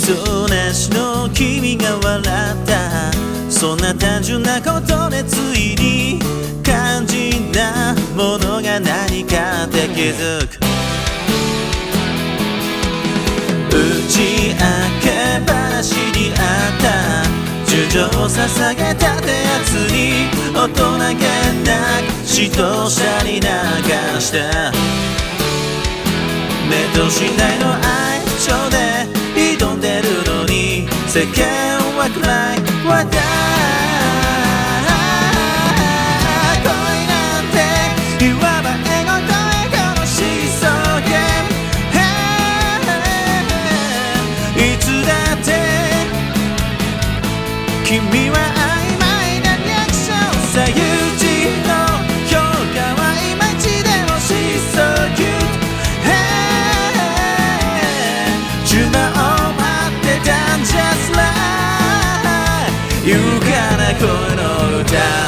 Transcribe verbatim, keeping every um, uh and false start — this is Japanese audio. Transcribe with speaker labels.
Speaker 1: そなしの君が笑ったそんな単純なことでついに肝心なものが何かって気づく打ち明け話にあった純情を捧げたってやつに大人げなく嫉妬したり流した目と次第の愛情で挑んでるのに世間は暗い話題恋なんていわばエゴとエゴのシーソーゲームいつだって君は曖昧なリアクションさ友人の評価はいまいちでも She's so cute順番を待ってたん Just like 優雅な声の歌